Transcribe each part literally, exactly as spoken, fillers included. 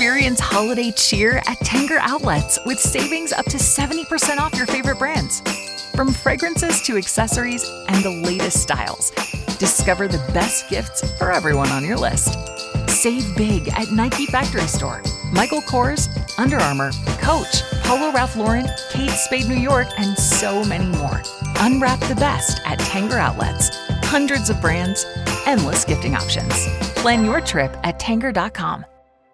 Experience holiday cheer at Tanger Outlets with savings up to seventy percent off your favorite brands. From fragrances to accessories and the latest styles, discover the best gifts for everyone on your list. Save big at Nike Factory Store, Michael Kors, Under Armour, Coach, Polo Ralph Lauren, Kate Spade New York, and so many more. Unwrap the best at Tanger Outlets. Hundreds of brands, endless gifting options. Plan your trip at tanger dot com.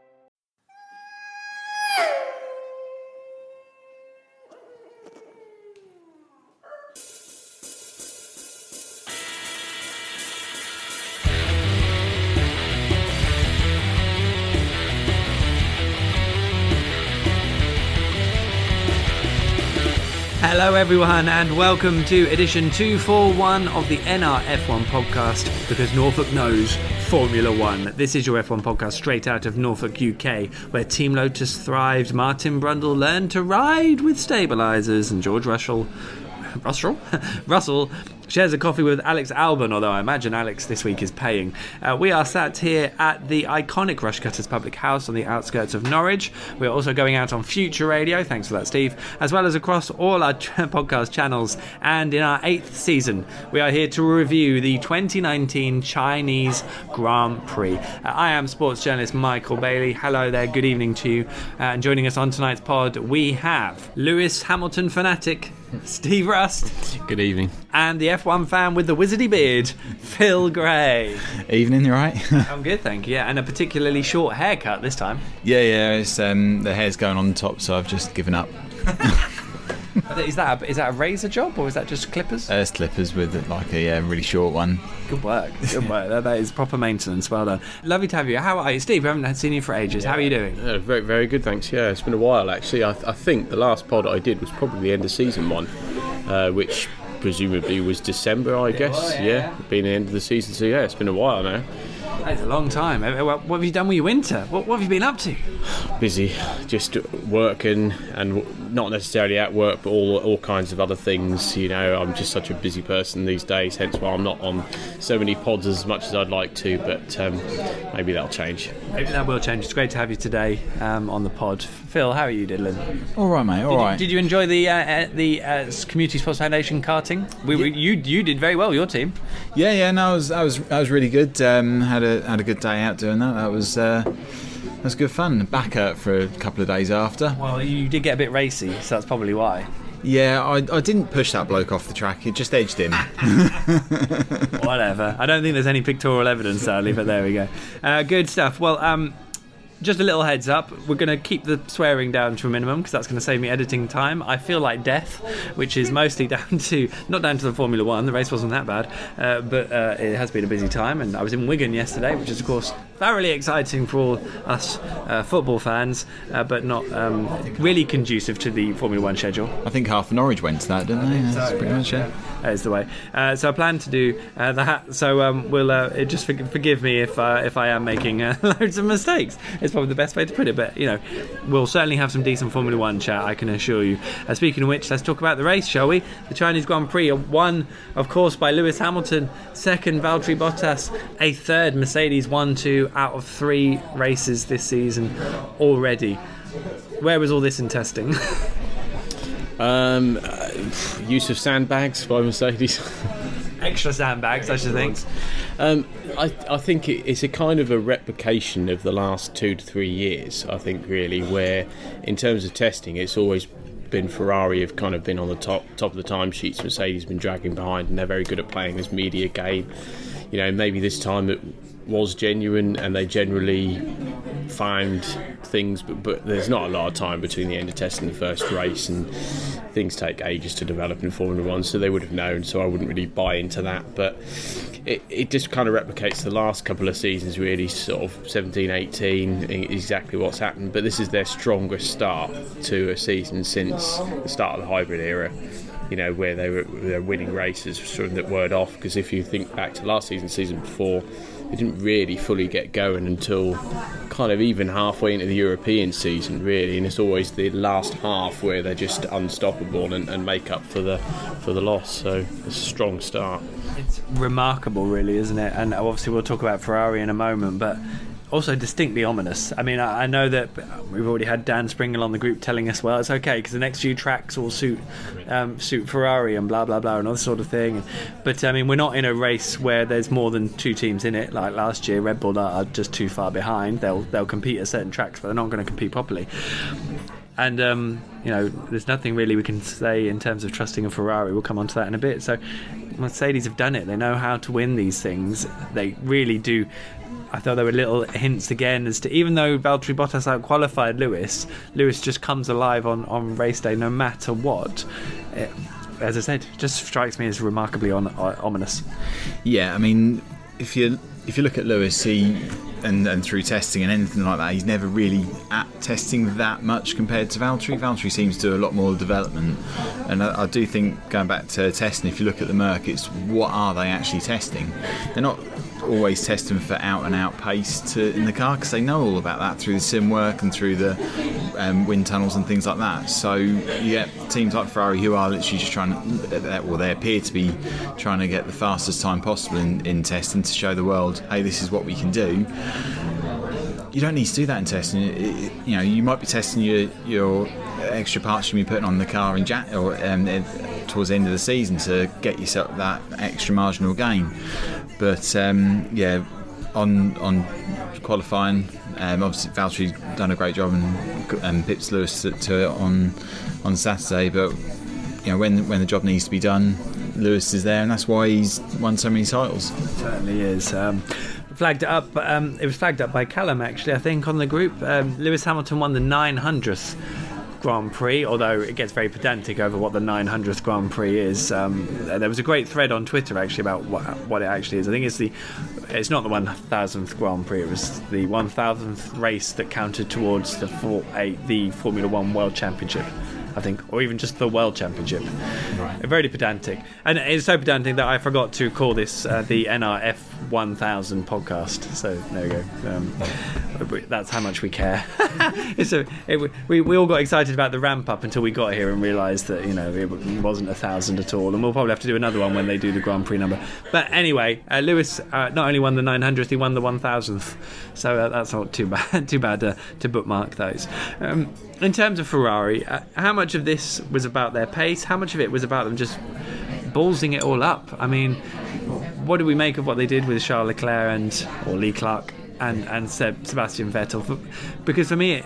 Hello everyone and welcome to edition two forty-one of the N R F one podcast, because Norfolk knows Formula One. This is your F one podcast straight out of Norfolk, U K, where Team Lotus thrived, Martin Brundle learned to ride with stabilisers, and George Russell Russell Russell shares a coffee with Alex Albon, although I imagine Alex this week is paying. Uh, we are sat here at the iconic Rushcutters Public House on the outskirts of Norwich. We're also going out on Future Radio, thanks for that, Steve, as well as across all our ch- podcast channels. And in our eighth season, we are here to review the twenty nineteen Chinese Grand Prix. Uh, I am sports journalist Michael Bailey. Hello there, good evening to you. Uh, and joining us on tonight's pod, we have Lewis Hamilton fanatic Steve Rust. Good evening. And the F one fan with the wizardy beard, Phil Gray. Evening, you right? I'm good, thank you. Yeah, and a particularly short haircut this time. Yeah, yeah. It's, um, the hair's going on top, so I've just given up. Is that a, is that a razor job or is that just clippers? Uh, it's clippers with like a yeah, really short one. Good work, good work. that, that is proper maintenance. Well done. Lovely to have you. How are you, Steve? We haven't seen you for ages. Yeah. How are you doing? Yeah, very, very good, thanks. Yeah, it's been a while actually. I, th- I think the last pod I did was probably the end of season one, uh, which presumably was December, I guess. Was, yeah, yeah, yeah. Being the end of the season, so yeah, it's been a while now. That's a long time. What have you done with your winter? What, what have you been up to? Busy, just working, and not necessarily at work, but all all kinds of other things. You know, I'm just such a busy person these days, hence why I'm not on so many pods as much as I'd like to, but um, maybe that'll change. Maybe that will change. It's great to have you today um, on the pod. Phil, how are you diddling? All right, mate, all did right. You, did you enjoy the uh, the uh, Community Sports Foundation karting? We, we, you you did very well, your team. Yeah, yeah, no, I was, I was, I was really good. Um, had a had a good day out doing that. That was uh, that was good fun. Back hurt for a couple of days after. Well, you did get a bit racy, so that's probably why. Yeah, I, I didn't push that bloke off the track. It just edged him. Whatever. I don't think there's any pictorial evidence, sadly, but there we go. Uh, good stuff. Well, um, just a little heads up, we're going to keep the swearing down to a minimum because that's going to save me editing time. I feel like death, which is mostly down to, not down to the Formula One, the race wasn't that bad, uh, but uh, it has been a busy time, and I was in Wigan yesterday, which is of course thoroughly exciting for all us uh, football fans, uh, but not um, really conducive to the Formula One schedule. I think half Norwich went to that, didn't they? That's so, pretty yeah, much it. Yeah. That is the way. Uh, so I plan to do uh, that. So um, we'll uh, just for- forgive me if uh, if I am making uh, loads of mistakes. It's probably the best way to put it. But you know, we'll certainly have some decent Formula One chat, I can assure you. Uh, speaking of which, let's talk about the race, shall we? The Chinese Grand Prix, won, of course, by Lewis Hamilton. Second, Valtteri Bottas. A third, Mercedes won two out of three races this season already. Where was all this in testing? Um, uh, use of sandbags by Mercedes. Extra sandbags, I should think. Um, I, I think it, it's a kind of a replication of the last two to three years, I think, really, where in terms of testing, it's always been Ferrari have kind of been on the top top of the timesheets. Mercedes been dragging behind, and they're very good at playing this media game. You know, maybe this time it was genuine, and they generally found things, but, but there's not a lot of time between the end of testing and the first race, and things take ages to develop in Formula One, so they would have known, so I wouldn't really buy into that. But it, it just kind of replicates the last couple of seasons, really, sort of seventeen eighteen, exactly what's happened. But this is their strongest start to a season since the start of the hybrid era, you know, where they were they're winning races from that word off. Because if you think back to last season, season before, they didn't really fully get going until kind of even halfway into the European season, really, and it's always the last half where they're just unstoppable and, and make up for the for the loss. So it's a strong start. It's remarkable, really, isn't it? And obviously we'll talk about Ferrari in a moment, but also distinctly ominous. I mean, I, I know that we've already had Dan Springle on the group telling us, well, it's okay because the next few tracks will suit um, suit Ferrari and blah blah blah and all this sort of thing. But I mean, we're not in a race where there's more than two teams in it. Like last year, Red Bull are just too far behind. They'll they'll compete at certain tracks, but they're not going to compete properly. And um, you know, there's nothing really we can say in terms of trusting a Ferrari. We'll come on to that in a bit. So Mercedes have done it. They know how to win these things. They really do. I thought there were little hints again as to, even though Valtteri Bottas out-qualified Lewis, Lewis just comes alive on, on race day no matter what. It, as I said, just strikes me as remarkably on, uh, ominous. Yeah, I mean, if you if you look at Lewis, he and, and through testing and anything like that, he's never really at testing that much compared to Valtteri. Valtteri seems to do a lot more development, and I, I do think, going back to testing, if you look at the Merc, it's what are they actually testing? They're not always testing for out and out pace to, in the car, because they know all about that through the sim work and through the um, wind tunnels and things like that. So you get teams like Ferrari who are literally just trying to, well, they appear to be trying to get the fastest time possible in, in testing to show the world, hey, this is what we can do. You don't need to do that in testing. It, it, you know, you might be testing your your extra parts you'll be putting on the car in Jan- or um, towards the end of the season to get yourself that extra marginal gain. But um, yeah, on on qualifying, um, obviously Valtteri's done a great job and, and pips Lewis to, to it on on Saturday. But you know, when when the job needs to be done, Lewis is there, and that's why he's won so many titles. It certainly is. Um, flagged it up. Um, it was flagged up by Callum actually, I think, on the group. Um, Lewis Hamilton won the nine hundredth Grand Prix, although it gets very pedantic over what the nine hundredth Grand Prix is. Um, there was a great thread on Twitter actually about what, what it actually is. I think it's the it's not the one thousandth Grand Prix, it was the one thousandth race that counted towards the four, eight, the Formula One World Championship, I think, or even just the World Championship. Right. Very pedantic, and it's so pedantic that I forgot to call this uh, the N R F one thousand podcast. So there we go. Um, that's how much we care. it's a, it, we we all got excited about the ramp up until we got here and realised that, you know, it wasn't a thousand at all, and we'll probably have to do another one when they do the Grand Prix number. But anyway, uh, Lewis uh, not only won the nine hundredth, he won the one thousandth. So uh, that's not too bad. Too bad to, to bookmark those. Um, in terms of Ferrari, uh, how much of this was about their pace? How much of it was about them just ballsing it all up? I mean, what do we make of what they did with Charles Leclerc and or Leclerc and and Seb, Sebastian Vettel? For, because for me, it,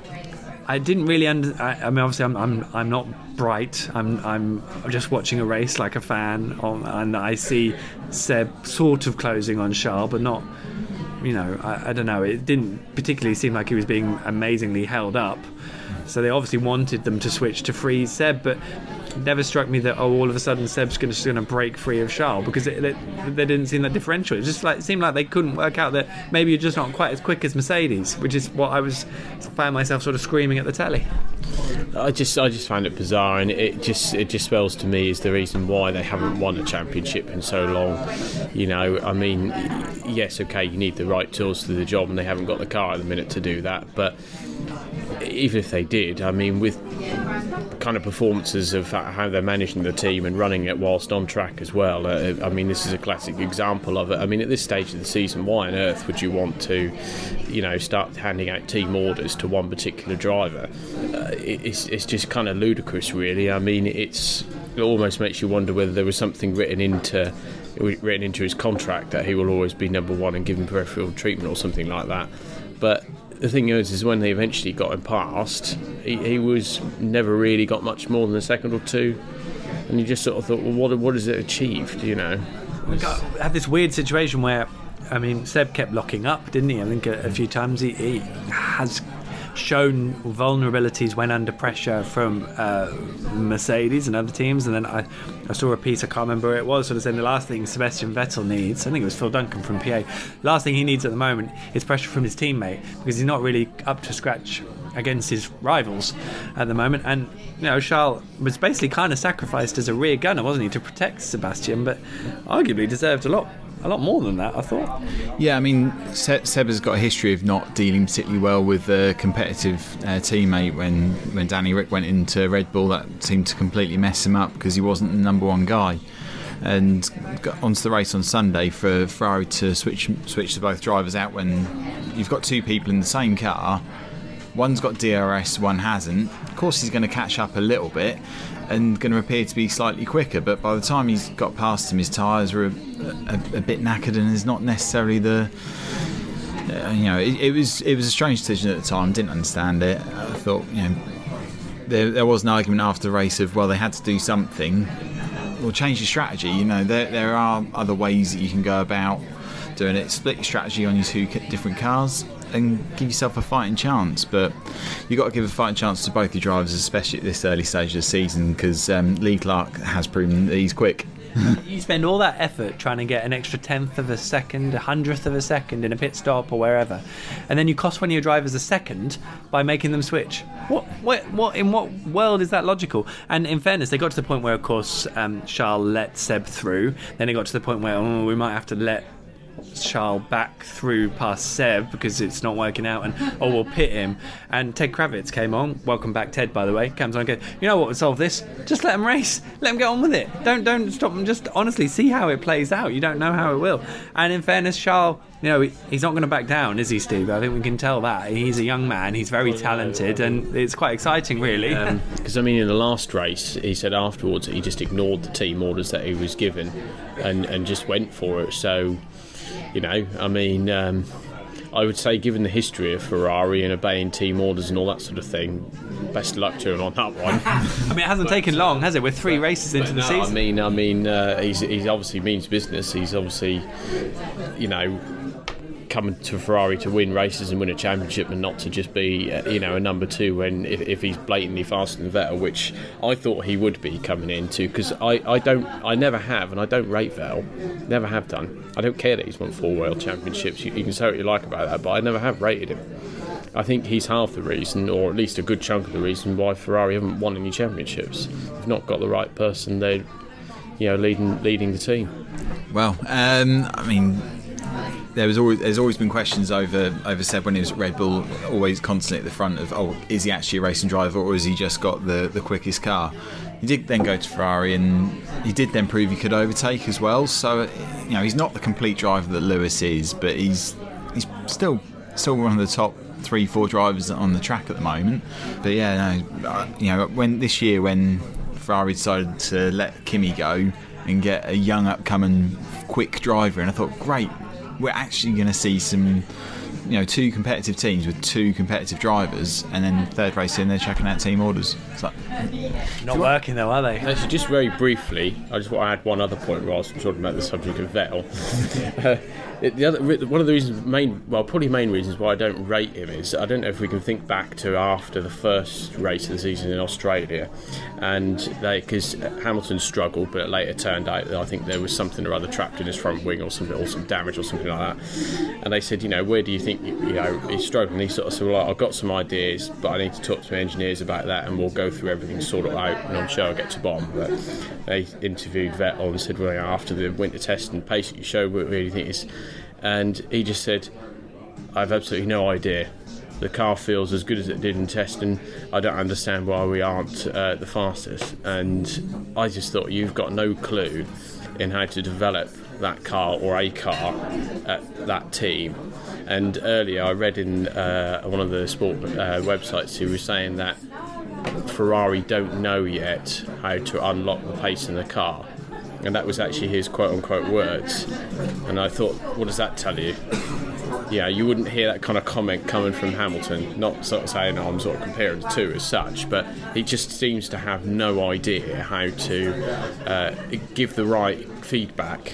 I didn't really under. I, I mean, obviously, I'm I'm I'm not bright. I'm I'm just watching a race like a fan, on, and I see Seb sort of closing on Charles, but not. You know, I, I don't know. It didn't particularly seem like he was being amazingly held up. So they obviously wanted them to switch to free Seb, but it never struck me that, oh, all of a sudden Seb's going to break free of Charles, because it, it, they didn't seem that differential. It just like it seemed like they couldn't work out that maybe you're just not quite as quick as Mercedes, which is what I was found myself sort of screaming at the telly. I just I just found it bizarre, and it just it just spells to me is the reason why they haven't won a championship in so long. You know, I mean, yes, okay, you need the right tools to do the job, and they haven't got the car at the minute to do that. But even if they did, I mean, with kind of performances of how they're managing the team and running it whilst on track as well, uh, I mean, this is a classic example of it. I mean, at this stage of the season, why on earth would you want to, you know, start handing out team orders to one particular driver? Uh, it, it's, it's just kind of ludicrous, really. I mean, it's it almost makes you wonder whether there was something written into written into his contract that he will always be number one and given preferential treatment or something like that. But the thing is, is when they eventually got him past, he, he was never really got much more than a second or two, and you just sort of thought, well, what what has it achieved? You know, we got, had this weird situation where, I mean, Seb kept locking up, didn't he? I think a, a few times he, he has shown vulnerabilities when under pressure from uh, Mercedes and other teams, and then I, I saw a piece, I can't remember where it was, sort of saying the last thing Sebastian Vettel needs, I think it was Phil Duncan from P A, last thing he needs at the moment is pressure from his teammate, because he's not really up to scratch against his rivals at the moment. And you know, Charles was basically kind of sacrificed as a rear gunner, wasn't he, to protect Sebastian, but arguably deserved a lot a lot more than that, I thought. Yeah, I mean, Seb, Seb has got a history of not dealing particularly well with a competitive uh, teammate. When when Danny Rick went into Red Bull, that seemed to completely mess him up because he wasn't the number one guy. and got onto the race on Sunday for Ferrari to switch switch to both drivers out when you've got two people in the same car. One's got D R S, one hasn't. Of course he's going to catch up a little bit and going to appear to be slightly quicker, but by the time he's got past him, his tyres were a, a, a bit knackered and is not necessarily the... Uh, you know, it, it was it was a strange decision at the time. Didn't understand it. I thought, you know, there there was an argument after the race of, well, they had to do something. Well, change your strategy. You know, there there are other ways that you can go about doing it. Split your strategy on your two different cars and give yourself a fighting chance. But you've got to give a fighting chance to both your drivers, especially at this early stage of the season, because um, Lee Clark has proven that he's quick. You spend all that effort trying to get an extra tenth of a second, a hundredth of a second in a pit stop or wherever, and then you cost one of your drivers a second by making them switch. What, what, what? In what world is that logical? And in fairness, they got to the point where, of course, um, Charles let Seb through. Then it got to the point where oh, we might have to let Charles back through past Seb because it's not working out, and oh, we'll pit him. And Ted Kravitz came on. Welcome back, Ted, by the way. Comes on and goes, you know what would solve this? Just let him race. Let him get on with it. Don't don't stop him. Just honestly see how it plays out. You don't know how it will. And in fairness, Charles, you know, he's not going to back down, is he, Steve? I think we can tell that. He's a young man. He's very talented, and it's quite exciting, really. Because, um, I mean, in the last race, he said afterwards that he just ignored the team orders that he was given and, and just went for it. So... You know, I mean, um, I would say, given the history of Ferrari and obeying team orders and all that sort of thing, best of luck to him on that one. I mean, it hasn't but, taken long, has it? We're three but, races into the no, season. I mean, I mean, uh, he's he's obviously means business. He's obviously, you know, coming to Ferrari to win races and win a championship, and not to just be, uh, you know, a number two when if, if he's blatantly faster than Vettel, which I thought he would be coming into, because I, I don't I never have and I don't rate Vettel, never have done. I don't care that he's won four world championships. You, you can say what you like about that, but I never have rated him. I think he's half the reason, or at least a good chunk of the reason, why Ferrari haven't won any championships. They've not got the right person there, you know, leading leading the team. Well, um, I mean. There was always there's always been questions over over Seb when he was at Red Bull, always constantly at the front of, oh, is he actually a racing driver or has he just got the, the quickest car? He did then go to Ferrari and he did then prove he could overtake as well. So, you know, he's not the complete driver that Lewis is, but he's he's still still one of the top three, four drivers on the track at the moment. But yeah, no, you know, when this year when Ferrari decided to let Kimi go and get a young upcoming quick driver, and I thought, great. We're actually going to see some, you know, two competitive teams with two competitive drivers, and then third race in, they're checking out team orders. It's like, not working though, are they? Actually, just very briefly, I just want to add one other point whilst I'm talking about the subject of Vettel. uh, the other, one of the reasons, main, well, probably main reasons why I don't rate him is I don't know if we can think back to after the first race of the season in Australia, and they because Hamilton struggled, but it later turned out that I think there was something or other trapped in his front wing or something, or some damage or something like that. And they said, you know, where do you think you, you know he's struggling? He sort of said, well, I've got some ideas, but I need to talk to my engineers about that, and we'll go through everything, sort it out, and I'm sure I'll get to bottom. But they interviewed Vettel and said, well, you know, after the winter test and pace that you showed, what do you think is? And he just said, I have absolutely no idea. The car feels as good as it did in testing. I don't understand why we aren't uh, the fastest. And I just thought, you've got no clue in how to develop that car or a car at that team. And earlier I read in uh, one of the sport uh, websites who was saying that Ferrari don't know yet how to unlock the pace in the car. And that was actually his quote-unquote words. And I thought, what does that tell you? Yeah, you wouldn't hear that kind of comment coming from Hamilton. Not sort of saying, oh, I'm sort of comparing the two as such, but he just seems to have no idea how to uh, give the right feedback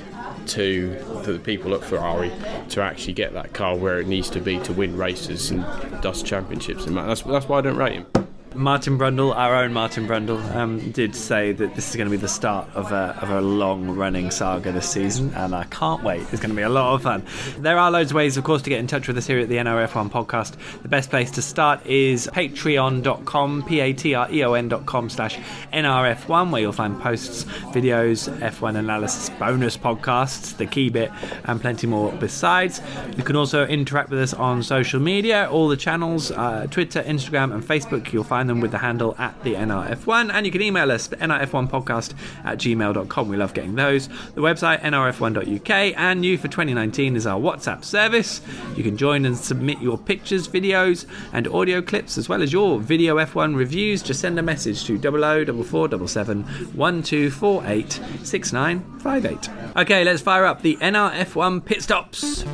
to the people at Ferrari to actually get that car where it needs to be to win races and dust championships. And that's, that's why I don't rate him. Martin Brundle, our own Martin Brundle, um, did say that this is going to be the start of a, of a long-running saga this season, and I can't wait. It's going to be a lot of fun. There are loads of ways, of course, to get in touch with us here at the N R F one podcast. The best place to start is patreon dot com, P A T R E O N dot com slash N R F one, where you'll find posts, videos, F one analysis, bonus podcasts, the key bit, and plenty more besides. You can also interact with us on social media, all the channels, uh, Twitter, Instagram, and Facebook. You'll find find them with the handle at the N R F one, and you can email us N R F one podcast at gmail dot com. We love getting those. The website N R F one dot U K, and new for twenty nineteen is our WhatsApp service. You can join and submit your pictures, videos and audio clips, as well as your video F one reviews. Just send a message to double oh double four double seven one two four eight six nine five eight. Okay, let's fire up the N R F one pit stops.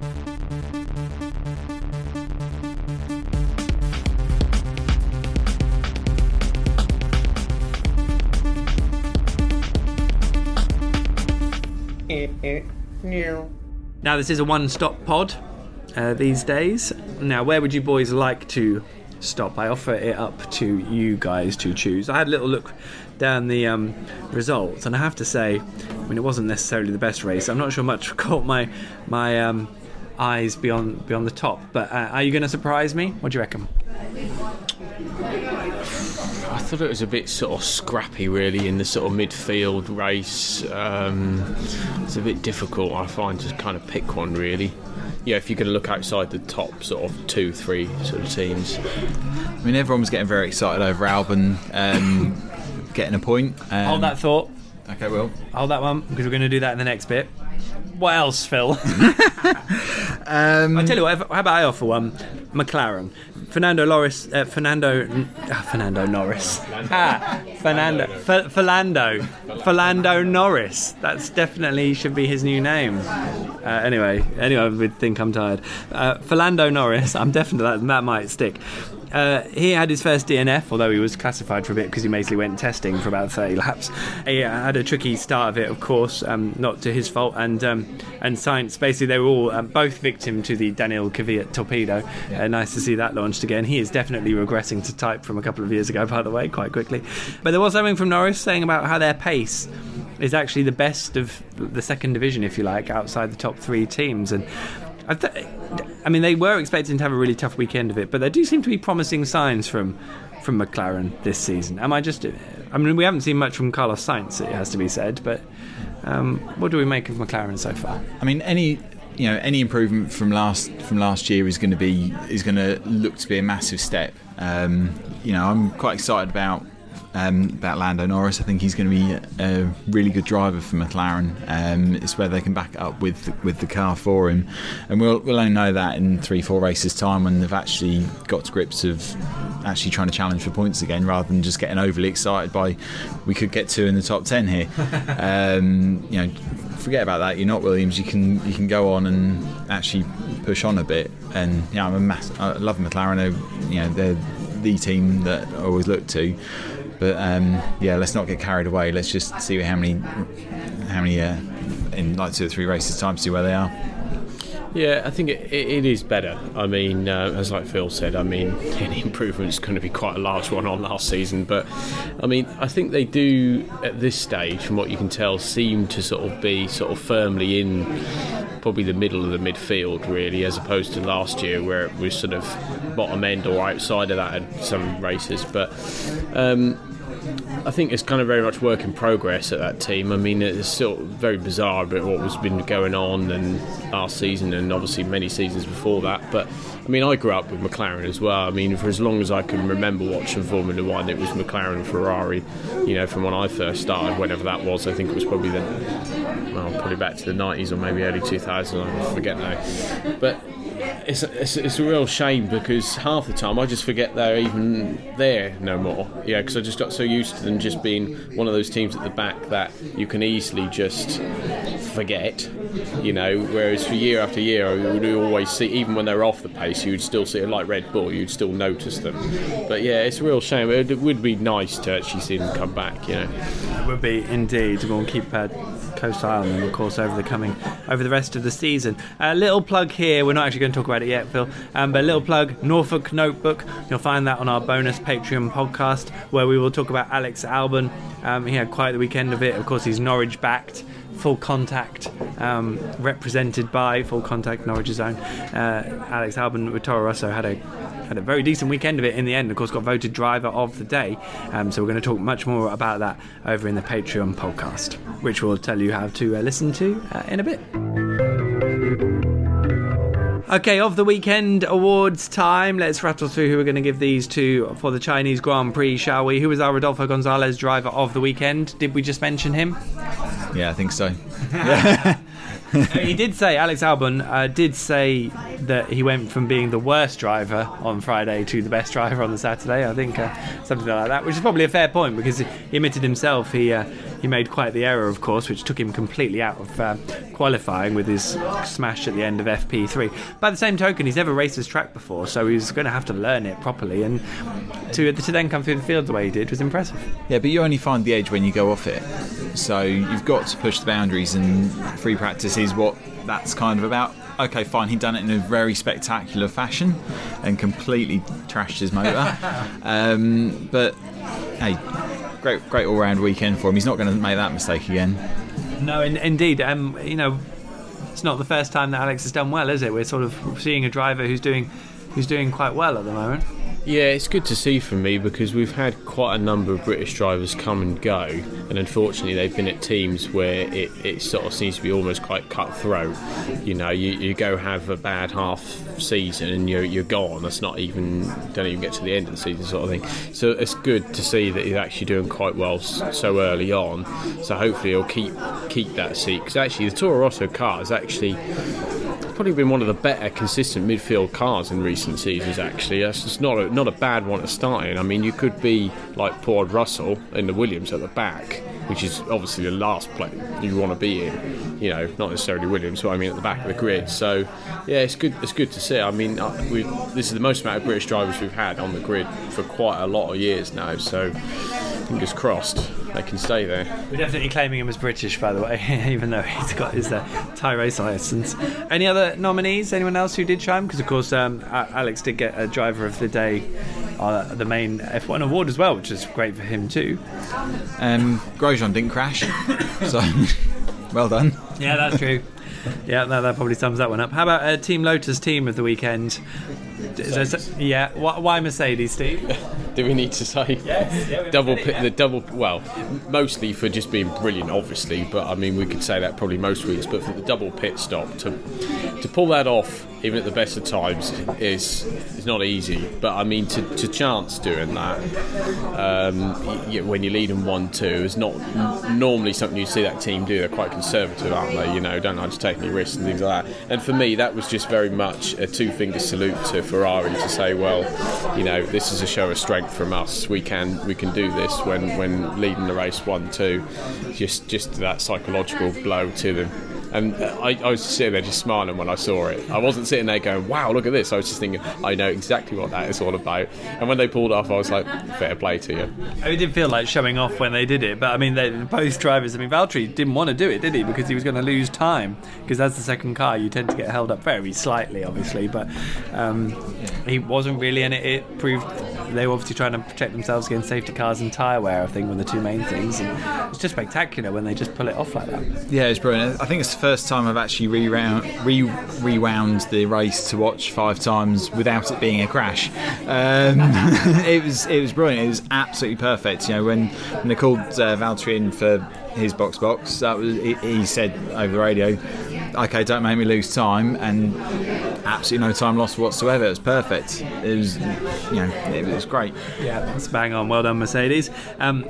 Now, this is a one-stop pod uh, these days. Now, where would you boys like to stop? I offer it up to you guys to choose. I had a little look down the um, results, and I have to say, I mean, it wasn't necessarily the best race. I'm not sure much caught my my um, eyes beyond beyond the top. But uh, are you going to surprise me? What do you reckon? I thought it was a bit sort of scrappy, really, in the sort of midfield race. Um, it's a bit difficult, I find, to kind of pick one, really. Yeah, if you're going to look outside the top sort of two, three sort of teams. I mean, everyone was getting very excited over Albon um, getting a point. Um, Hold that thought. Okay, Will. Hold that one, because we're going to do that in the next bit. What else, Phil? um, I tell you what, how about I offer one? McLaren. Fernando Loris, uh, Fernando, uh, Fernando Norris. Ah, Fernando, F- Fernando, Fernando Norris. That's definitely should be his new name. Uh, anyway, anyone would think I'm tired. Uh, Fernando Norris. I'm definitely that. That might stick. Uh, he had his first D N F, although he was classified for a bit because he basically went testing for about thirty laps. He had a tricky start of it, of course, um, not to his fault, and um, and Sainz, basically they were all um, both victim to the Daniel Kvyat torpedo. Uh, nice to see that launched again. He is definitely regressing to type from a couple of years ago, by the way, quite quickly. But there was something from Norris saying about how their pace is actually the best of the second division, if you like, outside the top three teams. And I mean, they were expecting to have a really tough weekend of it, but there do seem to be promising signs from from McLaren this season. Am I just... I mean, we haven't seen much from Carlos Sainz, it has to be said, but um, what do we make of McLaren so far? I mean, any... You know, any improvement from last from last year is going to be is going to look to be a massive step. Um, you know, I'm quite excited about um, about Lando Norris. I think he's going to be a really good driver for McLaren. Um, it's where they can back it up with with the car for him, and we'll we'll only know that in three four races time when they've actually got to grips of actually trying to challenge for points again, rather than just getting overly excited by we could get two in the top ten here. um, you know. Forget about that. You're not Williams. You can you can go on and actually push on a bit. And yeah, I'm a mass. I love McLaren. They're, you know, they're the team that I always look to. But um, yeah, let's not get carried away. Let's just see how many how many uh, in like two or three races time to see where they are. Yeah, I think it, it is better. I mean, uh, as like Phil said, I mean, any improvement is going to be quite a large one on last season. But, I mean, I think they do, at this stage, from what you can tell, seem to sort of be sort of firmly in probably the middle of the midfield, really, as opposed to last year where it was sort of bottom end or outside of that at some races. But um, I think it's kind of very much work in progress at that team. I mean, it's still very bizarre about what was been going on and last season and obviously many seasons before that. But I mean, I grew up with McLaren as well. I mean, for as long as I can remember watching Formula One, it was McLaren and Ferrari. You know, from when I first started, whenever that was, I think it was probably the well, probably back to the nineties or maybe early two thousands. I forget now, but. It's a, it's, it's a real shame because half the time I just forget they're even there no more. Yeah, because I just got so used to them just being one of those teams at the back that you can easily just forget, you know, whereas for year after year you would always see, even when they're off the pace, you would still see it like Red Bull, you'd still notice them. But yeah, it's a real shame. It would be nice to actually see them come back, you know. It would be indeed. We'll keep a close eye on them, of course, over the coming over the rest of the season. A little plug here, we're not actually going to talk about it yet, Phil, um, but a little plug, Norfolk Notebook. You'll find that on our bonus Patreon podcast where we will talk about Alex Albon. Um, he had quite the weekend of it. Of course, he's Norwich backed, full contact, um, represented by Full Contact Norwich's own uh, Alex Albon with Toro Rosso had a had a very decent weekend of it in the end. Of course, got voted driver of the day. Um, so we're going to talk much more about that over in the Patreon podcast, which we'll tell you how to uh, listen to uh, in a bit. Okay, of the weekend awards time. Let's rattle through who we're going to give these to for the Chinese Grand Prix, shall we? Who was our Rodolfo Gonzalez driver of the weekend? Did we just mention him? Yeah, I think so. Yeah. He did say, Alex Albon uh, did say that he went from being the worst driver on Friday to the best driver on the Saturday. I think uh, something like that, which is probably a fair point because he admitted himself he uh, he made quite the error, of course, which took him completely out of uh, qualifying with his smash at the end of F P three. By the same token, he's never raced this track before, so he's going to have to learn it properly, and to to then come through the field the way he did was impressive. Yeah, but you only find the edge when you go off it, so you've got to push the boundaries, and free practice is what that's kind of about. Okay, fine, he'd done it in a very spectacular fashion and completely trashed his motor. um, but hey, great great all-round weekend for him. He's not going to make that mistake again. No, in, indeed. Um, you know, it's not the first time that Alex has done well, is it? We're sort of seeing a driver who's doing who's doing quite well at the moment. Yeah, it's good to see from me because we've had quite a number of British drivers come and go, and unfortunately they've been at teams where it, it sort of seems to be almost quite cutthroat. You know, you, you go have a bad half season and you're, you're gone. That's not even, don't even get to the end of the season sort of thing. So it's good to see that he's actually doing quite well so early on. So hopefully he'll keep keep that seat, because actually the Toro Rosso car is actually probably been one of the better consistent midfield cars in recent seasons. Actually, that's just not a, not a bad one to start in. I mean, you could be like poor Russell in the Williams at the back, which is obviously the last place you want to be in. You know, not necessarily Williams, but I mean at the back of the grid. So yeah, it's good. It's good to see. I mean, we this is the most amount of British drivers we've had on the grid for quite a lot of years now. So fingers crossed they can stay there. We're definitely claiming him as British, by the way, even though he's got his uh, Thai race license. Any other nominees? Anyone else who did shine? Because of course, um, Alex did get a driver of the day, uh, the main F one award as well, which is great for him too. Um, Grosjean didn't crash, so well done. Yeah, that's true. Yeah, that, that probably sums that one up. How about uh, Team Lotus team of the weekend? Is there, yeah, why Mercedes, Steve? Do we need to say? Yes. Yeah, double pit, yeah. The double, well, mostly for just being brilliant, obviously. But I mean, we could say that probably most weeks. But for the double pit stop, to to pull that off, even at the best of times, is is not easy. But I mean, to, to chance doing that um, you, when you're leading one two is not n- normally something you see that team do. They're quite conservative, aren't they? You know, don't like to take any risks and things like that. And for me, that was just very much a two-finger salute to Ferrari to say, well, you know, this is a show of strength from us. We can we can do this when, when leading the race one two. Just just that psychological blow to them. And I, I was sitting there just smiling when I saw it. I wasn't sitting there going, wow, look at this. I was just thinking, I know exactly what that is all about. And when they pulled off, I was like, fair play to you. It did feel like showing off when they did it. But, I mean, they, both drivers, I mean, Valtteri didn't want to do it, did he? Because he was going to lose time. Because as the second car, you tend to get held up very slightly, obviously. But um, he wasn't really, and it, it proved they were obviously trying to protect themselves against safety cars and tyre wear, I think, were the two main things. And it's just spectacular when they just pull it off like that. Yeah, it's brilliant. I think it's the first time I've actually rewound, re- rewound the race to watch five times without it being a crash. Um, it was it was brilliant. It was absolutely perfect. You know, when, when they called uh, Valtteri in for his box box, that was he, he said over the radio, "Okay, don't make me lose time," and absolutely no time lost whatsoever. It was perfect. It was, you know, it was great. Yeah, it's bang on. Well done, Mercedes. Um,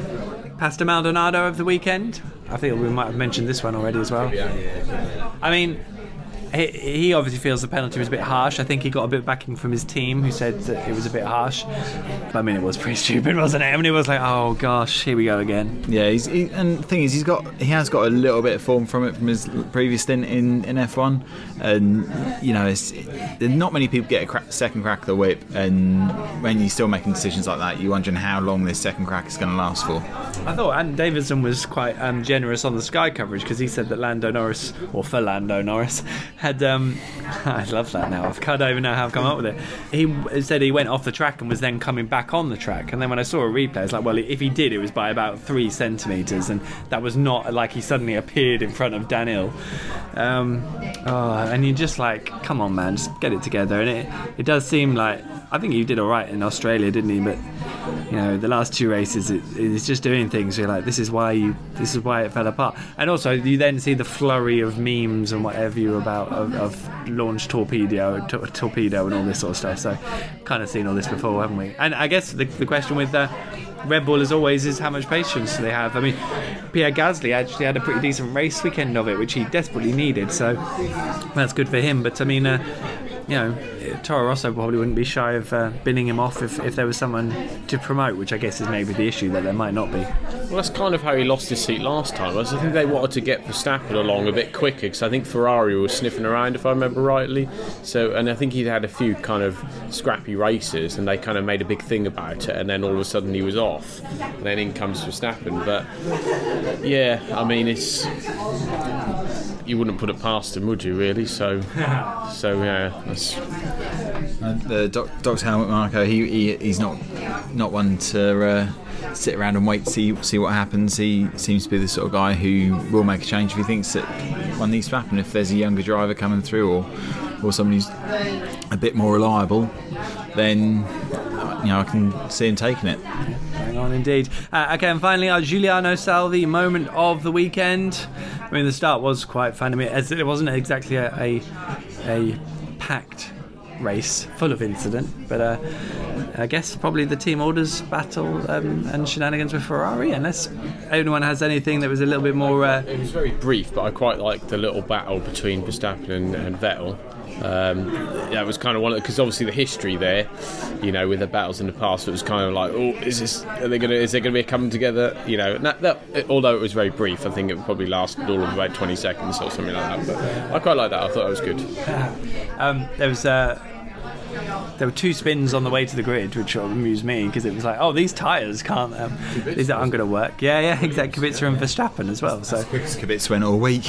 Pastor Maldonado of the weekend. I think we might have mentioned this one already as well. Yeah. I mean, he, he obviously feels the penalty was a bit harsh. I think he got a bit of backing from his team who said that it was a bit harsh. I mean, it was pretty stupid, wasn't it? I mean, it was like, oh gosh, here we go again. Yeah, he's, he, and the thing is, he's got he has got a little bit of form from it from his previous stint in, in F one, and you know, it's, it, not many people get a crack, second crack of the whip, and when you're still making decisions like that, you're wondering how long this second crack is going to last for. I thought Adam Davidson was quite um, generous on the Sky coverage because he said that Lando Norris, or for Lando Norris, had um, I love that now. I don't even know how I've come up with it. He said he went off the track and was then coming back on the track, and then when I saw a replay, it's like, well, if he did, it was by about three centimetres, and that was not like he suddenly appeared in front of Daniel. Um, oh, and you're just like, come on, man, just get it together. And it, it does seem like, I think he did all right in Australia, didn't he? But you know, the last two races, it, it's just doing things. You're like, this is why you, this is why it fell apart. And also, you then see the flurry of memes and whatever you about of, of launch torpedo, t- torpedo, and all this sort of stuff. So, kind of seen all this before, haven't we? And I guess the, the question with uh, Red Bull, as always, is how much patience do they have? I mean, Pierre Gasly actually had a pretty decent race weekend of it, which he desperately needed. So that's good for him. But I mean, uh, you know, Toro Rosso probably wouldn't be shy of uh, binning him off if, if there was someone to promote, which I guess is maybe the issue, that there might not be. Well, that's kind of how he lost his seat last time. I think they wanted to get Verstappen along a bit quicker, because I think Ferrari was sniffing around, if I remember rightly. So, and I think he'd had a few kind of scrappy races, and they kind of made a big thing about it, and then all of a sudden he was off, and then in comes Verstappen. But yeah, I mean, it's, you wouldn't put it past him, would you, really? So, so yeah, that's... Uh, the doc, Doctor Helmut Marko, he, he he's not not one to uh, sit around and wait to see see what happens. He seems to be the sort of guy who will make a change if he thinks that one needs to happen. If there's a younger driver coming through, or or somebody who's a bit more reliable, then you know I can see him taking it. Hang on, indeed. Uh, okay, and finally, our Giuliano Salvi moment of the weekend. I mean, the start was quite fun. I mean, it wasn't exactly a a, a packed race full of incident, but uh, I guess probably the team orders battle um, and shenanigans with Ferrari, unless anyone has anything that was a little bit more uh... it was very brief, but I quite liked the little battle between Verstappen and, and Vettel. Um, yeah, it was kind of one of, because obviously the history there, you know, with the battles in the past, it was kind of like, oh, is this, are they gonna, is there going to be a coming together? You know, and that, that, it, although it was very brief, I think it probably lasted all of about twenty seconds or something like that. But I quite like that. I thought it was good. um, there was. Uh, There were two spins on the way to the grid, which amused me, because it was like, oh, these tyres can't, um, these aren't going to work. Yeah, yeah, exactly. Kubica and Verstappen as well. So Kubica went all week.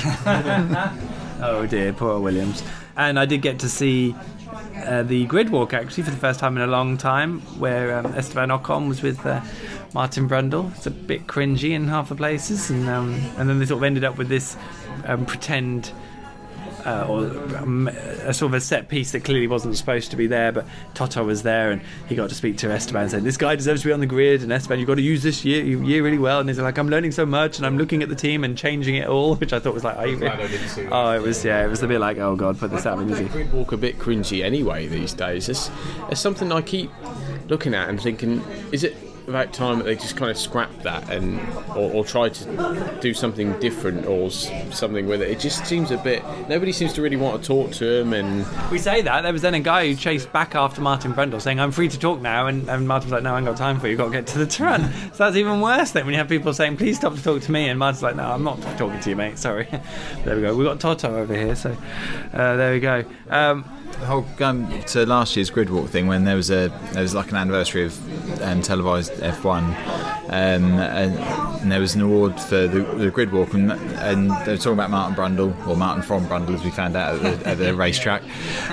Oh dear, poor Williams. And I did get to see uh, the grid walk actually for the first time in a long time, where um, Esteban Ocon was with uh, Martin Brundle. It's a bit cringy in half the places, and um, and then they sort of ended up with this um, pretend. Uh, or um, a sort of a set piece that clearly wasn't supposed to be there, but Toto was there and he got to speak to Esteban and said, this guy deserves to be on the grid, and Esteban, you've got to use this year, year really well. And he's like, I'm learning so much and I'm looking at the team and changing it all, which I thought was like, oh, oh it was yeah it was a bit like, oh god, put this out in easy. Grid walk a bit cringy anyway these days. It's, it's something I keep looking at and thinking, is it about time that they just kind of scrap that and or, or try to do something different or something with it? It just seems a bit, nobody seems to really want to talk to him. And we say that there was then a guy who chased back after Martin Brundle saying, I'm free to talk now, and, and Martin's like, no, I ain't got time for you, you've got to get to the turn. So that's even worse then, when you have people saying, please stop to talk to me, and Martin's like, no, I'm not talking to you, mate, sorry. There we go, we've got Toto over here, so uh, there we go. um The whole going to last year's grid walk thing, when there was a there was like an anniversary of um, televised F one, um, and, and there was an award for the, the grid walk, and, and they were talking about Martin Brundle, or Martin from Brundle, as we found out at the, at the racetrack.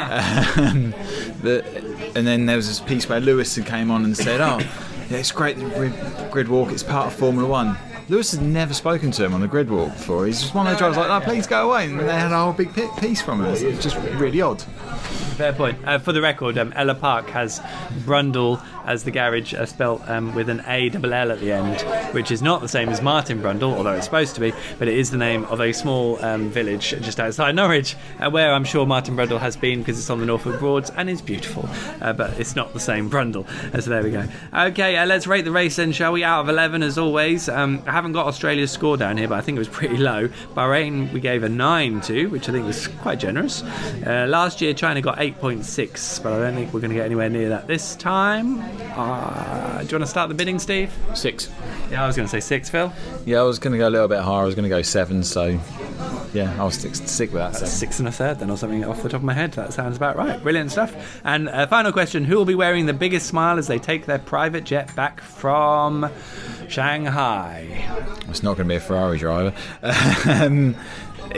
Um, the, and then there was this piece where Lewis came on and said, "Oh, yeah, it's great the grid, grid walk. It's part of Formula One." Lewis had never spoken to him on the grid walk before. He's just one of the drivers like, "No, please go away." And they had a whole big piece from him. It's just really odd. Fair point. Uh, for the record, um, Ella Park has Brundle as the garage uh, spelt um, with an A double L at the end, which is not the same as Martin Brundle, although it's supposed to be, but it is the name of a small um, village just outside Norwich, uh, where I'm sure Martin Brundle has been, because it's on the Norfolk Broads and is beautiful, uh, but it's not the same Brundle. Uh, so there we go. Okay, uh, let's rate the race then, shall we? Out of eleven, as always. Um, I haven't got Australia's score down here, but I think it was pretty low. Bahrain we gave a nine to, which I think was quite generous. Uh, last year China got eight point six, but I don't think we're going to get anywhere near that this time. Uh, do you want to start the bidding, Steve? Six. Yeah, I was going to say six, Phil. Yeah, I was going to go a little bit higher. I was going to go seven, so yeah, I'll stick, stick with that. That's six and a third then, or something off the top of my head. That sounds about right. Brilliant stuff. And uh, final question, who will be wearing the biggest smile as they take their private jet back from Shanghai? It's not going to be a Ferrari driver. um, it's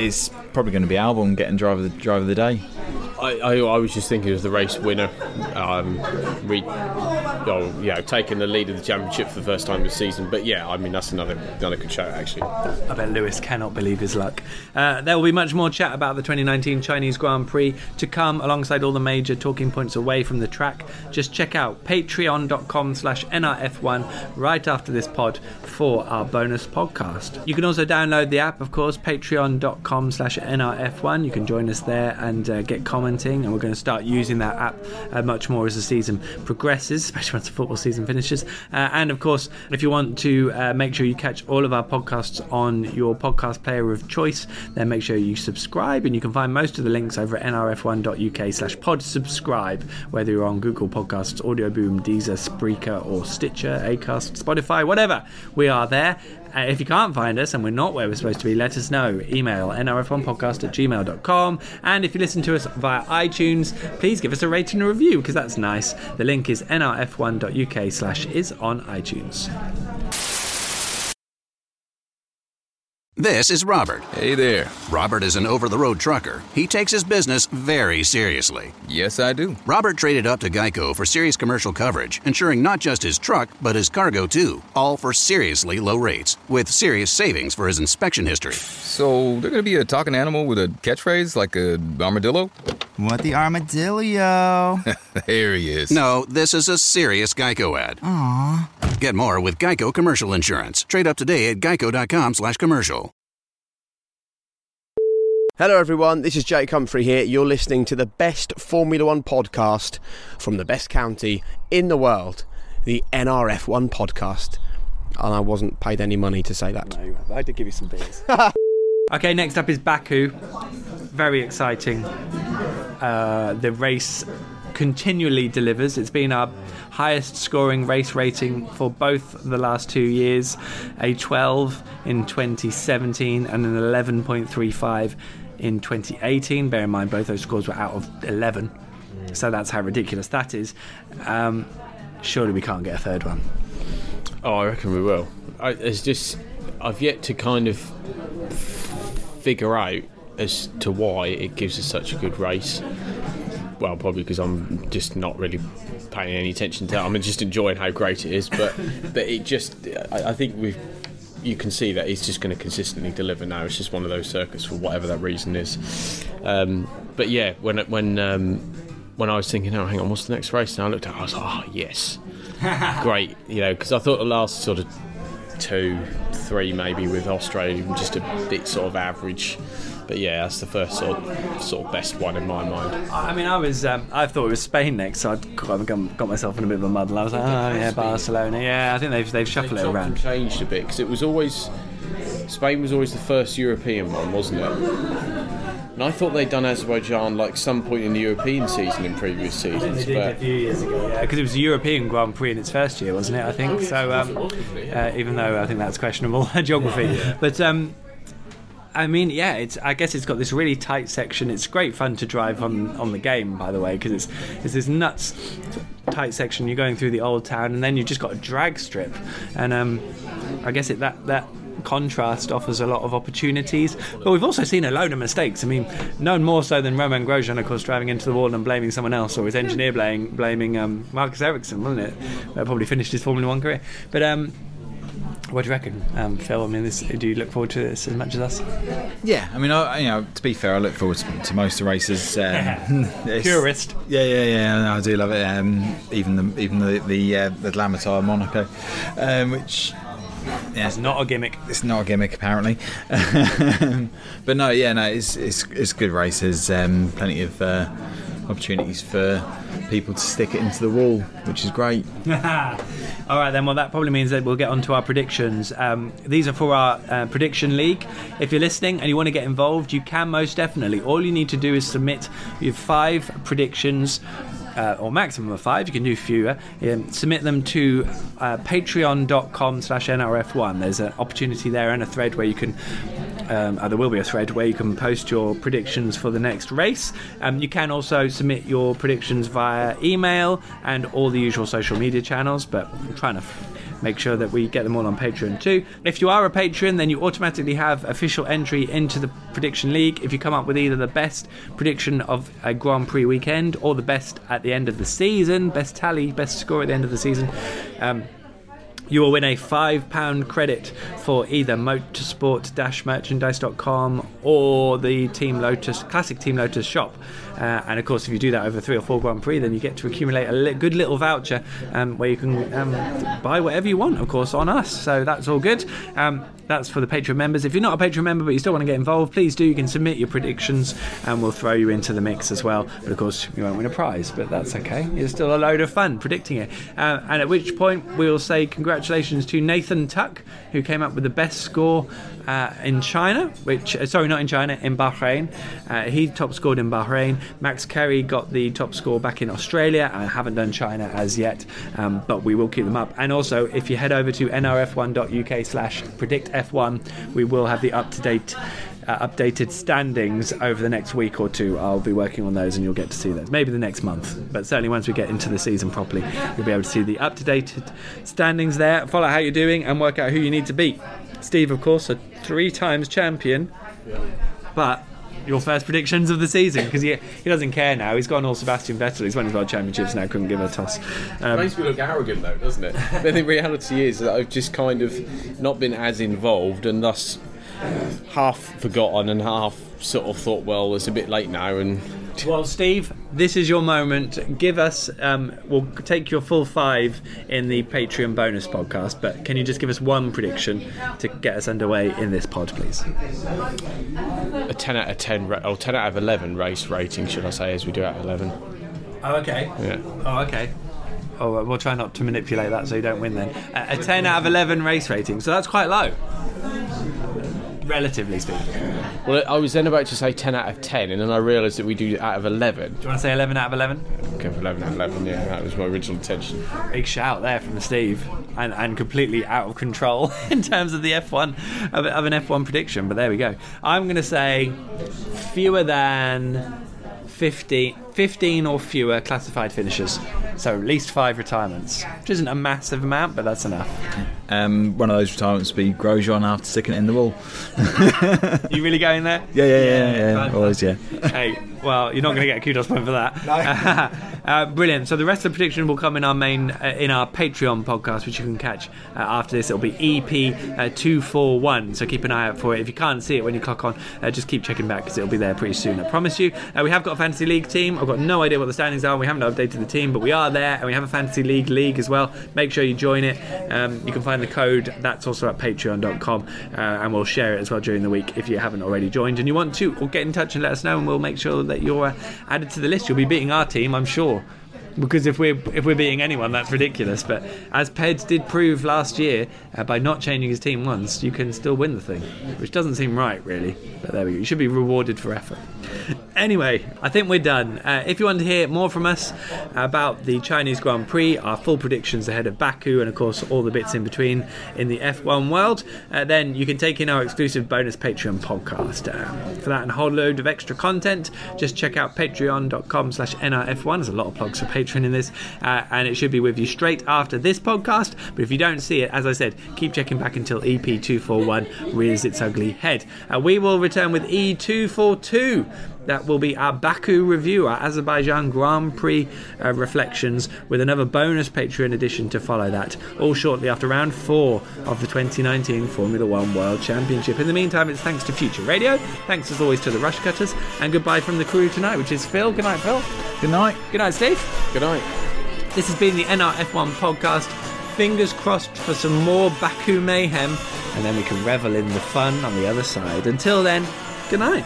probably going to be Albon getting driver of the, driver of the day. I, I, I was just thinking of the race winner, um, re, oh, you know, taking the lead of the championship for the first time this season. But yeah, I mean, that's another another good show, actually. I bet Lewis cannot believe his luck. Uh, there will be much more chat about the twenty nineteen Chinese Grand Prix to come, alongside all the major talking points away from the track. Just check out patreon.com slash NRF1 right after this pod for our bonus podcast. You can also download the app, of course, patreon.com slash NRF1. You can join us there and uh, get comments, and we're going to start using that app uh, much more as the season progresses, especially once the football season finishes. Uh, and of course, if you want to uh, make sure you catch all of our podcasts on your podcast player of choice, then make sure you subscribe, and you can find most of the links over at nrf1.uk slash pod subscribe, whether you're on Google Podcasts, Audio Boom, Deezer, Spreaker, or Stitcher, Acast, Spotify, whatever. We are there. Uh, if you can't find us and we're not where we're supposed to be, let us know. Email n r f one podcast at gmail dot com. And if you listen to us via iTunes, please give us a rating and a review, because that's nice. The link is nrf1.uk slash is on iTunes. This is Robert. Hey there. Robert is an over-the-road trucker. He takes his business very seriously. Yes, I do. Robert traded up to Geico for serious commercial coverage, ensuring not just his truck, but his cargo too. All for seriously low rates, with serious savings for his inspection history. So, they're going to be a talking animal with a catchphrase like a armadillo? What the armadillo? There he is. No, this is a serious Geico ad. Aww. Get more with Geico Commercial Insurance. Trade up today at geico.com slash commercial. Hello everyone, this is Jake Humphrey here. You're listening to the best Formula One podcast from the best county in the world, the N R F one podcast. And I wasn't paid any money to say that. No, I did give you some beers. Okay, next up is Baku. Very exciting. Uh, the race continually delivers. It's been our highest scoring race rating for both the last two years, a twelve in twenty seventeen and an eleven point three five in twenty eighteen. Bear in mind both those scores were out of eleven, so that's how ridiculous that is. Um, surely we can't get a third one. Oh, I reckon we will. I, it's just I've yet to kind of figure out as to why it gives us such a good race. Well, probably because I'm just not really paying any attention to it. I'm just enjoying how great it is, but but it just I, I think we've you can see that he's just going to consistently deliver now. It's just one of those circuits for whatever that reason is. Um, but yeah, when when um, when I was thinking, oh, hang on, what's the next race? And I looked at it, I was like, oh yes, great, you know, because I thought the last sort of two, three maybe with Australia were just a bit sort of average. But yeah, that's the first sort of, sort of best one in my mind. I mean, I was um, I thought it was Spain next, so I got, got myself in a bit of a muddle. I was like, oh yeah, Barcelona. Yeah, I think they've they've shuffled they it around. Changed a bit because it was always Spain was always the first European one, wasn't it? And I thought they'd done Azerbaijan like some point in the European season in previous seasons. They did but a few years ago, yeah, because it was a European Grand Prix in its first year, wasn't it? I think so. Um, uh, even though I think that's questionable geography, but. Um, I mean, yeah, it's. I guess it's got this really tight section. It's great fun to drive on, on the game, by the way, because it's it's this nuts tight section. You're going through the old town, and then you've just got a drag strip, and um, I guess it that that contrast offers a lot of opportunities. But we've also seen a load of mistakes. I mean, none more so than Romain Grosjean, of course, driving into the wall and blaming someone else, or his engineer blaming blaming um, Marcus Ericsson, wasn't it? That probably finished his Formula One career, but. Um, What do you reckon, um, Phil? I mean, this, do you look forward to this as much as us? Yeah, I mean, I, you know, to be fair, I look forward to, to most of the races. Um, Purist. Yeah, yeah, yeah. I do love it. Um, even the even the the, uh, the Lamotard Monaco, um, which. Yeah, it's not a gimmick. It's not a gimmick, apparently. But no, yeah, no, it's it's it's good races. Um, plenty of uh, opportunities for people to stick it into the wall, which is great. All right then, well that probably means that we'll get on to our predictions. Um, these are for our uh, prediction league. If you're listening and you want to get involved, you can most definitely. All you need to do is submit your five predictions, uh, or maximum of five, you can do fewer. Um, submit them to uh, patreon.com slash nrf1. There's an opportunity there and a thread where you can Um, uh, there will be a thread where you can post your predictions for the next race. Um, you can also submit your predictions via email and all the usual social media channels, but I'm trying to make sure that we get them all on Patreon too. If you are a patron, then you automatically have official entry into the Prediction League if you come up with either the best prediction of a Grand Prix weekend or the best at the end of the season, best tally, best score at the end of the season. Um, You will win a five pound credit for either motorsport dash merchandise dot com or the Team Lotus, Classic Team Lotus shop. Uh, and of course, if you do that over three or four Grand Prix, then you get to accumulate a li- good little voucher um, where you can um, buy whatever you want, of course, on us. So that's all good. Um, that's for the Patreon members. If you're not a Patreon member but you still want to get involved, please do. You can submit your predictions and we'll throw you into the mix as well. But of course, you won't win a prize, but that's okay. It's still a load of fun predicting it. Uh, and at which point, we'll say congratulations to Nathan Tuck, who came up with the best score uh, in China, which, uh, sorry, not in China, in Bahrain. Uh, he top scored in Bahrain. Max Carey got the top score back in Australia. I haven't done China as yet, um, but we will keep them up. And also, if you head over to n r f one dot u k slash predict f one, we will have the up-to-date Uh, updated standings over the next week or two. I'll be working on those and you'll get to see those maybe the next month, but certainly once we get into the season properly, you'll be able to see the up-to-date standings there, follow how you're doing and work out who you need to beat. Steve, of course, a three times champion, but your first predictions of the season, because he, he doesn't care now. He's gone all Sebastian Vettel. He's won his world championships now, couldn't give a toss. Um, It makes me look arrogant though, doesn't it? But the reality is that I've just kind of not been as involved and thus half forgotten and half sort of thought, well, it's a bit late now. And well, Steve, this is your moment. Give us, um, we'll take your full five in the Patreon bonus podcast, but can you just give us one prediction to get us underway in this pod, please? a ten out of ten, ra- or ten out of eleven race rating, should I say, as we do out of eleven. Oh, okay. Yeah. Oh, okay. Oh, we'll try not to manipulate that so you don't win then. A, a ten out of eleven race rating, so that's quite low, relatively speaking. Well, I was then about to say ten out of ten, and then I realised that we do out of eleven. Do you want to say eleven out of eleven? Okay, for eleven out of eleven, yeah, that was my original intention. Big shout there from Steve, and, and completely out of control in terms of the F one, of, of an F one prediction, but there we go. I'm going to say fewer than fifteen, fifteen or fewer classified finishers. So at least five retirements, which isn't a massive amount, but that's enough. Um, one of those retirements would be Grosjean after sticking it in the wall. You really going there? Yeah, yeah, yeah, yeah, yeah. Always, yeah. Hey, well, you're not going to get a kudos point for that. No. uh, brilliant. So the rest of the prediction will come in our main, uh, in our Patreon podcast, which you can catch uh, after this. It'll be E P uh, two forty-one. So keep an eye out for it. If you can't see it when you clock on, uh, just keep checking back because it'll be there pretty soon. I promise you. Uh, we have got a fantasy league team. I've got no idea what the standings are. We haven't updated the team, but we are there, and we have a fantasy league league as well. Make sure you join it. Um, you can find the code. That's also at patreon dot com, uh, and we'll share it as well during the week if you haven't already joined and you want to. Or get in touch and let us know, and we'll make sure that you're uh, added to the list. You'll be beating our team, I'm sure. Because if we're if we're beating anyone, that's ridiculous. But as Peds did prove last year, uh, by not changing his team once, you can still win the thing, which doesn't seem right, really. But there we go. You should be rewarded for effort. Anyway, I think we're done. Uh, if you want to hear more from us about the Chinese Grand Prix, our full predictions ahead of Baku, and of course all the bits in between in the F one world, uh, then you can take in our exclusive bonus Patreon podcast. Uh, for that and a whole load of extra content, just check out patreon dot com slash N R F one. There's a lot of plugs for Patreon in this, uh, and it should be with you straight after this podcast. But if you don't see it, as I said, keep checking back until E P two forty-one rears its ugly head. Uh, we will return with E two forty-two. That will be our Baku review, our Azerbaijan Grand Prix uh, reflections, with another bonus Patreon edition to follow that, all shortly after round four of the twenty nineteen Formula One World Championship. In the meantime, it's thanks to Future Radio, thanks as always to the Rush Cutters, and goodbye from the crew tonight, which is Phil. Good night, Phil. Good night. Good night, Steve. Good night. This has been the N R F one podcast. Fingers crossed for some more Baku mayhem, and then we can revel in the fun on the other side. Until then, good night.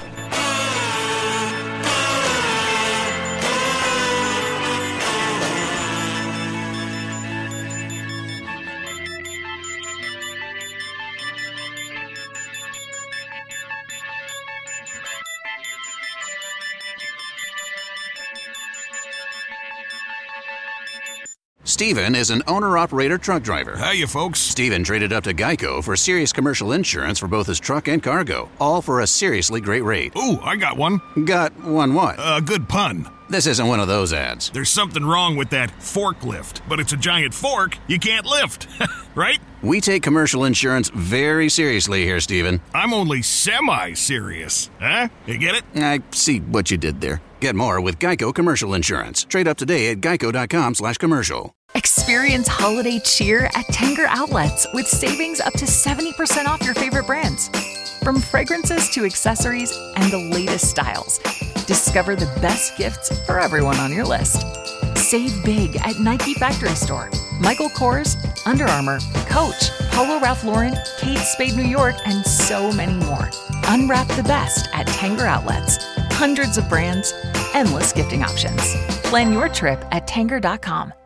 Steven is an owner-operator truck driver. Hiya, folks. Steven traded up to Geico for serious commercial insurance for both his truck and cargo, all for a seriously great rate. Ooh, I got one. Got one what? A uh, good pun. This isn't one of those ads. There's something wrong with that forklift, but it's a giant fork you can't lift, right? We take commercial insurance very seriously here, Steven. I'm only semi-serious, huh? You get it? I see what you did there. Get more with Geico Commercial Insurance. Trade up today at geico.com slash commercial. Experience holiday cheer at Tanger Outlets with savings up to seventy percent off your favorite brands. From fragrances to accessories and the latest styles, discover the best gifts for everyone on your list. Save big at Nike Factory Store, Michael Kors, Under Armour, Coach, Polo Ralph Lauren, Kate Spade New York, and so many more. Unwrap the best at Tanger Outlets. Hundreds of brands, endless gifting options. Plan your trip at tanger dot com.